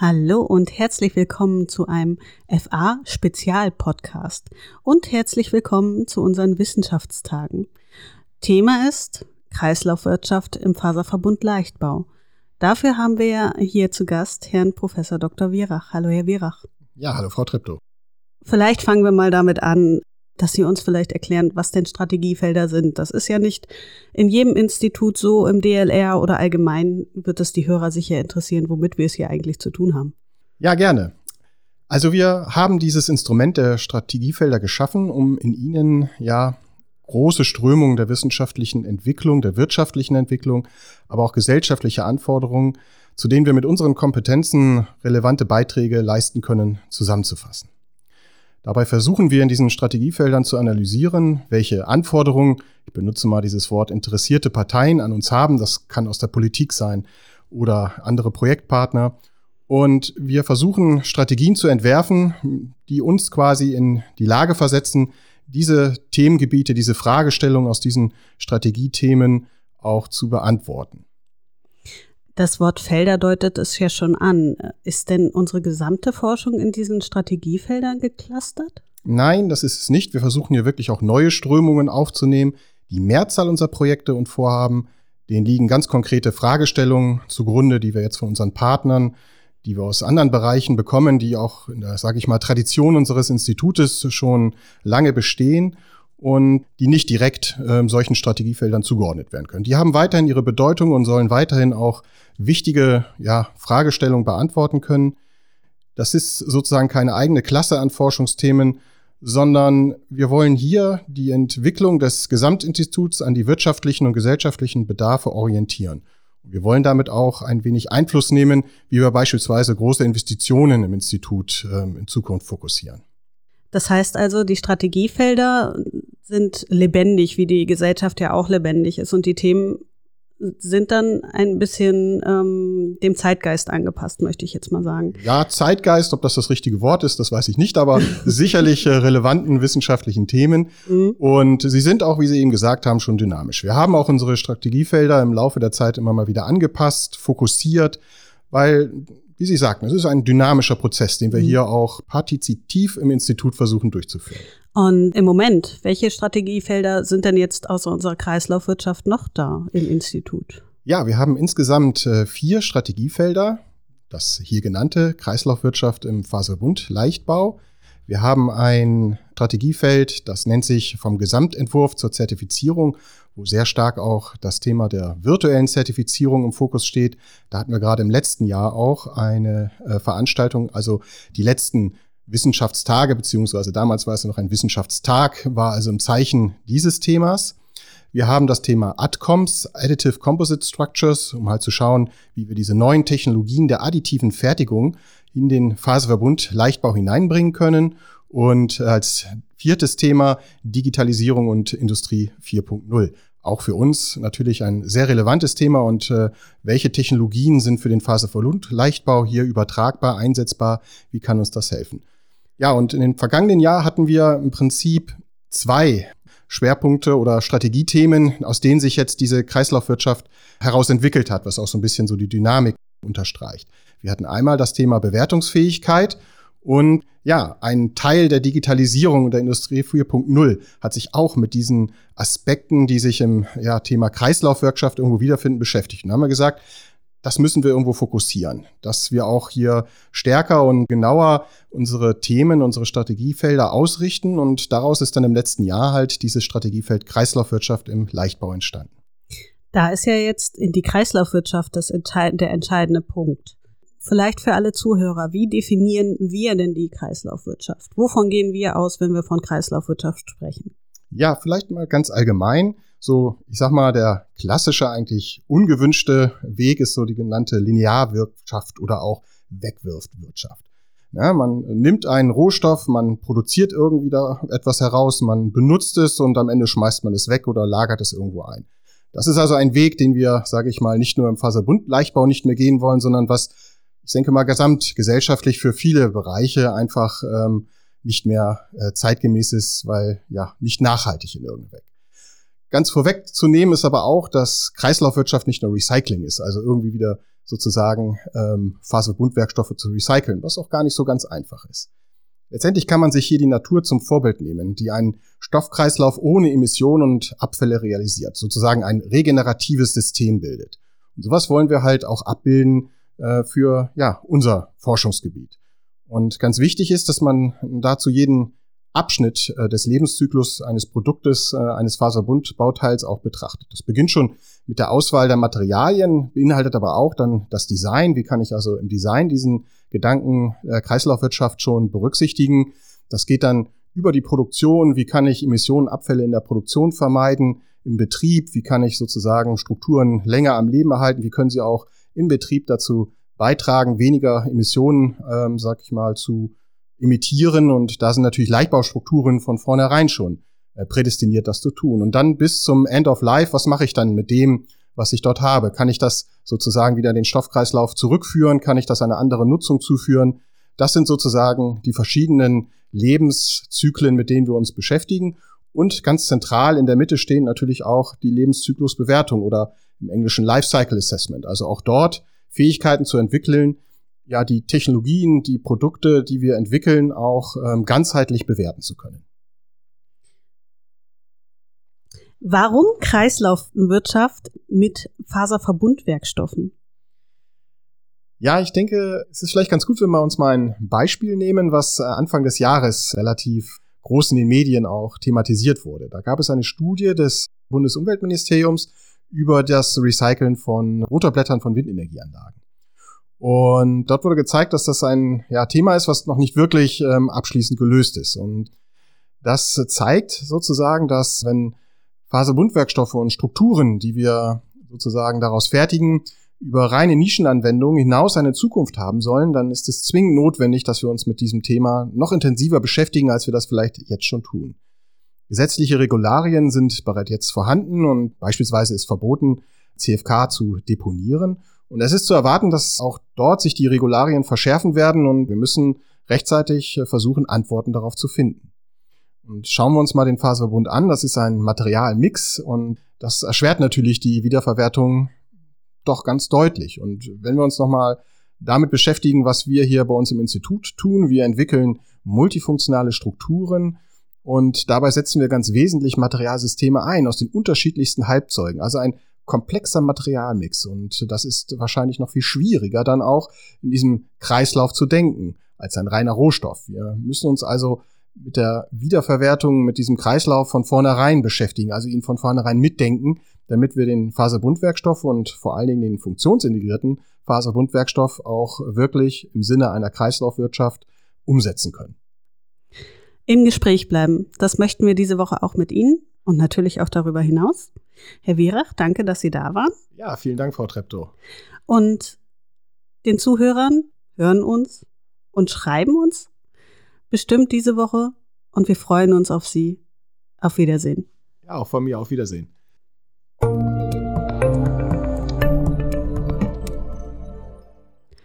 Hallo und herzlich willkommen zu einem FA-Spezial-Podcast und herzlich willkommen zu unseren Wissenschaftstagen. Thema ist Kreislaufwirtschaft im Faserverbund Leichtbau. Dafür haben wir hier zu Gast Herrn Prof. Dr. Wierach. Hallo, Herr Wierach. Ja, hallo, Frau Treptow. Vielleicht fangen wir mal damit an, dass Sie uns vielleicht erklären, was denn Strategiefelder sind. Das ist ja nicht in jedem Institut so, im DLR oder allgemein wird es die Hörer sicher interessieren, womit wir es hier eigentlich zu tun haben. Ja, gerne. Also wir haben dieses Instrument der Strategiefelder geschaffen, um in ihnen große Strömungen der wissenschaftlichen Entwicklung, der wirtschaftlichen Entwicklung, aber auch gesellschaftliche Anforderungen, zu denen wir mit unseren Kompetenzen relevante Beiträge leisten können, zusammenzufassen. Dabei versuchen wir in diesen Strategiefeldern zu analysieren, welche Anforderungen, ich benutze mal dieses Wort, interessierte Parteien an uns haben. Das kann aus der Politik sein oder andere Projektpartner. Und wir versuchen Strategien zu entwerfen, die uns quasi in die Lage versetzen, diese Themengebiete, diese Fragestellungen aus diesen Strategiethemen auch zu beantworten. Das Wort Felder deutet es ja schon an. Ist denn unsere gesamte Forschung in diesen Strategiefeldern geclustert? Nein, das ist es nicht. Wir versuchen hier wirklich auch neue Strömungen aufzunehmen. Die Mehrzahl unserer Projekte und Vorhaben, denen liegen ganz konkrete Fragestellungen zugrunde, die wir jetzt von unseren Partnern, die wir aus anderen Bereichen bekommen, die auch in der, Tradition unseres Institutes schon lange bestehen und die nicht direkt solchen Strategiefeldern zugeordnet werden können. Die haben weiterhin ihre Bedeutung und sollen weiterhin auch wichtige Fragestellungen beantworten können. Das ist sozusagen keine eigene Klasse an Forschungsthemen, sondern wir wollen hier die Entwicklung des Gesamtinstituts an die wirtschaftlichen und gesellschaftlichen Bedarfe orientieren. Wir wollen damit auch ein wenig Einfluss nehmen, wie wir beispielsweise große Investitionen im Institut in Zukunft fokussieren. Das heißt also, die Strategiefelder sind lebendig, wie die Gesellschaft ja auch lebendig ist. Und die Themen sind dann ein bisschen dem Zeitgeist angepasst, möchte ich jetzt mal sagen. Ja, Zeitgeist, ob das richtige Wort ist, das weiß ich nicht, aber sicherlich relevanten wissenschaftlichen Themen. Und sie sind auch, wie Sie eben gesagt haben, schon dynamisch. Wir haben auch unsere Strategiefelder im Laufe der Zeit immer mal wieder angepasst, fokussiert, weil, wie Sie sagten, es ist ein dynamischer Prozess, den wir hier auch partizipativ im Institut versuchen durchzuführen. Und im Moment, welche Strategiefelder sind denn jetzt außer unserer Kreislaufwirtschaft noch da im Institut? Ja, wir haben insgesamt 4 Strategiefelder. Das hier genannte Kreislaufwirtschaft im Faserverbund Leichtbau. Wir haben ein Strategiefeld, das nennt sich vom Gesamtentwurf zur Zertifizierung, wo sehr stark auch das Thema der virtuellen Zertifizierung im Fokus steht. Da hatten wir gerade im letzten Jahr auch eine Veranstaltung, also die letzten Wissenschaftstage, beziehungsweise damals war es noch ein Wissenschaftstag, war also im Zeichen dieses Themas. Wir haben das Thema ADCOMS, Additive Composite Structures, um halt zu schauen, wie wir diese neuen Technologien der additiven Fertigung in den Faserverbund Leichtbau hineinbringen können. Und als 4. Thema Digitalisierung und Industrie 4.0. Auch für uns natürlich ein sehr relevantes Thema und welche Technologien sind für den Faserverbund Leichtbau hier übertragbar, einsetzbar, wie kann uns das helfen? Ja, und in den vergangenen Jahren hatten wir im Prinzip 2 Schwerpunkte oder Strategiethemen, aus denen sich jetzt diese Kreislaufwirtschaft herausentwickelt hat, was auch so ein bisschen so die Dynamik unterstreicht. Wir hatten einmal das Thema Bewertungsfähigkeit und ein Teil der Digitalisierung und der Industrie 4.0 hat sich auch mit diesen Aspekten, die sich im Thema Kreislaufwirtschaft irgendwo wiederfinden, beschäftigt. Und da haben wir gesagt, das müssen wir irgendwo fokussieren, dass wir auch hier stärker und genauer unsere Themen, unsere Strategiefelder ausrichten. Und daraus ist dann im letzten Jahr halt dieses Strategiefeld Kreislaufwirtschaft im Leichtbau entstanden. Da ist ja jetzt in die Kreislaufwirtschaft der entscheidende Punkt. Vielleicht für alle Zuhörer, wie definieren wir denn die Kreislaufwirtschaft? Wovon gehen wir aus, wenn wir von Kreislaufwirtschaft sprechen? Ja, vielleicht mal ganz allgemein. So, ich sag mal, der klassische, eigentlich ungewünschte Weg ist so die genannte Linearwirtschaft oder auch Wegwirfwirtschaft. Ja, man nimmt einen Rohstoff, man produziert irgendwie da etwas heraus, man benutzt es und am Ende schmeißt man es weg oder lagert es irgendwo ein. Das ist also ein Weg, den wir, sage ich mal, nicht nur im Faserverbund Leichtbau nicht mehr gehen wollen, sondern was, ich denke mal, gesamtgesellschaftlich für viele Bereiche einfach nicht mehr zeitgemäß ist, weil nicht nachhaltig in irgendeinem Weg. Ganz vorweg zu nehmen ist aber auch, dass Kreislaufwirtschaft nicht nur Recycling ist, also irgendwie wieder sozusagen Faserverbundwerkstoffe zu recyceln, was auch gar nicht so ganz einfach ist. Letztendlich kann man sich hier die Natur zum Vorbild nehmen, die einen Stoffkreislauf ohne Emissionen und Abfälle realisiert, sozusagen ein regeneratives System bildet. Und sowas wollen wir halt auch abbilden für unser Forschungsgebiet. Und ganz wichtig ist, dass man dazu jeden Abschnitt des Lebenszyklus eines Produktes, eines Faserbundbauteils auch betrachtet. Das beginnt schon mit der Auswahl der Materialien, beinhaltet aber auch dann das Design. Wie kann ich also im Design diesen Gedanken Kreislaufwirtschaft schon berücksichtigen? Das geht dann über die Produktion. Wie kann ich Emissionen, Abfälle in der Produktion vermeiden? Im Betrieb, wie kann ich sozusagen Strukturen länger am Leben erhalten? Wie können sie auch im Betrieb dazu beitragen, weniger Emissionen, zu emittieren? Und da sind natürlich Leichtbaustrukturen von vornherein schon prädestiniert, das zu tun. Und dann bis zum End of Life, was mache ich dann mit dem, was ich dort habe? Kann ich das sozusagen wieder in den Stoffkreislauf zurückführen? Kann ich das einer anderen Nutzung zuführen? Das sind sozusagen die verschiedenen Lebenszyklen, mit denen wir uns beschäftigen. Und ganz zentral in der Mitte stehen natürlich auch die Lebenszyklusbewertung oder im Englischen Lifecycle Assessment. Also auch dort Fähigkeiten zu entwickeln, die Technologien, die Produkte, die wir entwickeln, auch ganzheitlich bewerten zu können. Warum Kreislaufwirtschaft mit Faserverbundwerkstoffen? Ja, ich denke, es ist vielleicht ganz gut, wenn wir uns mal ein Beispiel nehmen, was Anfang des Jahres relativ groß in den Medien auch thematisiert wurde. Da gab es eine Studie des Bundesumweltministeriums über das Recyceln von Rotorblättern von Windenergieanlagen. Und dort wurde gezeigt, dass das ein Thema ist, was noch nicht wirklich abschließend gelöst ist. Und das zeigt sozusagen, dass wenn Faserbundwerkstoffe und Strukturen, die wir sozusagen daraus fertigen, über reine Nischenanwendungen hinaus eine Zukunft haben sollen, dann ist es zwingend notwendig, dass wir uns mit diesem Thema noch intensiver beschäftigen, als wir das vielleicht jetzt schon tun. Gesetzliche Regularien sind bereits jetzt vorhanden und beispielsweise ist verboten, CFK zu deponieren. Und es ist zu erwarten, dass auch dort sich die Regularien verschärfen werden und wir müssen rechtzeitig versuchen, Antworten darauf zu finden. Und schauen wir uns mal den Faserverbund an. Das ist ein Materialmix und das erschwert natürlich die Wiederverwertung doch ganz deutlich. Und wenn wir uns nochmal damit beschäftigen, was wir hier bei uns im Institut tun, wir entwickeln multifunktionale Strukturen und dabei setzen wir ganz wesentlich Materialsysteme ein aus den unterschiedlichsten Halbzeugen, also ein komplexer Materialmix. Und das ist wahrscheinlich noch viel schwieriger, dann auch in diesem Kreislauf zu denken, als ein reiner Rohstoff. Wir müssen uns also mit der Wiederverwertung, mit diesem Kreislauf von vornherein beschäftigen, also ihn von vornherein mitdenken, damit wir den Faserbundwerkstoff und vor allen Dingen den funktionsintegrierten Faserbundwerkstoff auch wirklich im Sinne einer Kreislaufwirtschaft umsetzen können. Im Gespräch bleiben, das möchten wir diese Woche auch mit Ihnen und natürlich auch darüber hinaus. Herr Wierach, danke, dass Sie da waren. Ja, vielen Dank, Frau Treptow. Und den Zuhörern, hören uns und schreiben uns bestimmt diese Woche und wir freuen uns auf Sie. Auf Wiedersehen. Ja, auch von mir auf Wiedersehen.